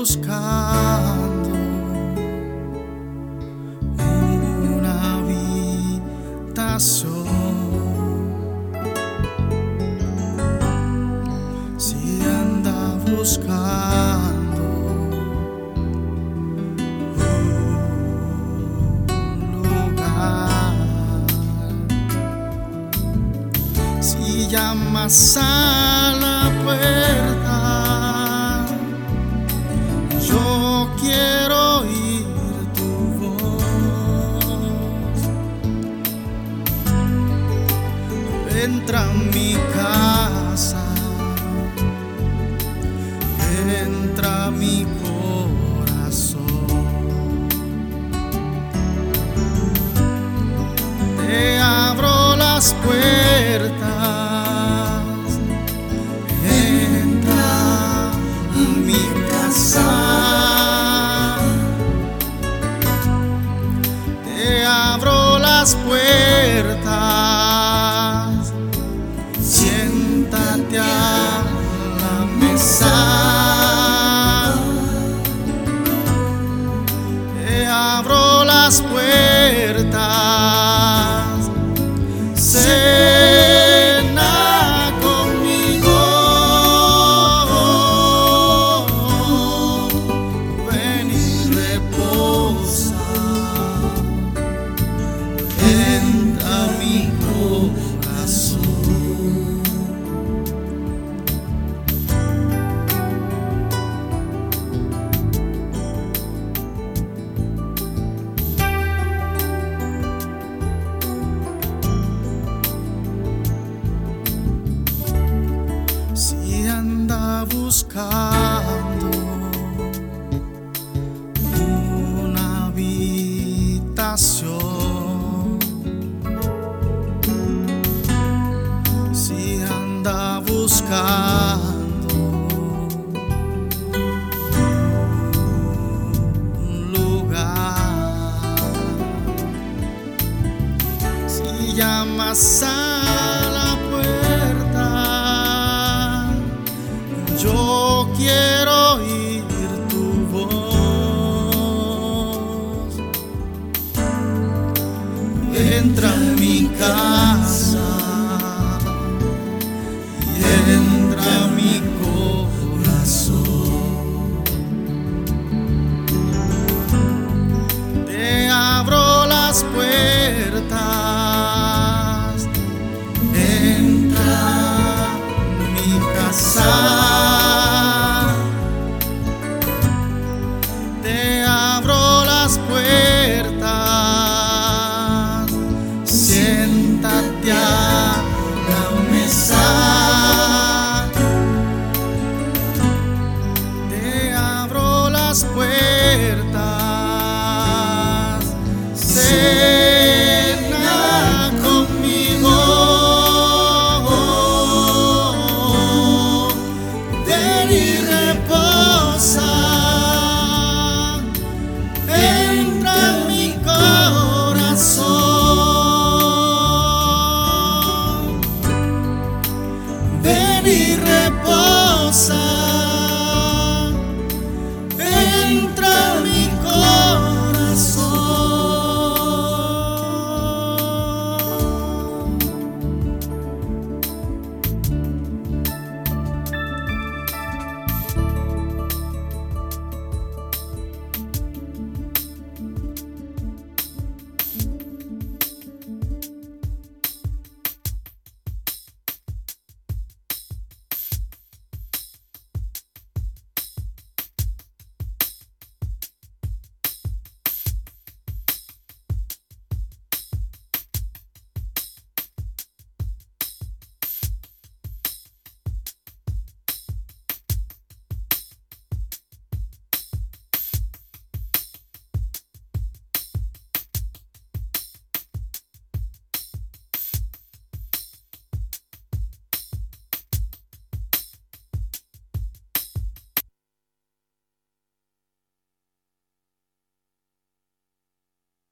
buscando una habitación. Si anda buscando un lugar, si llamas a la puerta, yo quiero oír tu voz. Entra a mi casa, entra a mi corazón. Te abro las puertas, entra a mi casa. Te abro las puertas, siéntate a la mesa. Te abro las puertas, cena conmigo. Ven y reposa, entra a mi corazón. Si anda buscando una habitación, si anda buscando un lugar, si llamas a la puerta, yo quiero oír tu voz. Entra a mi casa y entra a mi corazón. Te abro las puertas, entra a mi casa. Te abro las puertas, siéntate a la mesa. Te abro las puertas, cena conmigo. Ven y reposa, entra en mi corazón. Ven y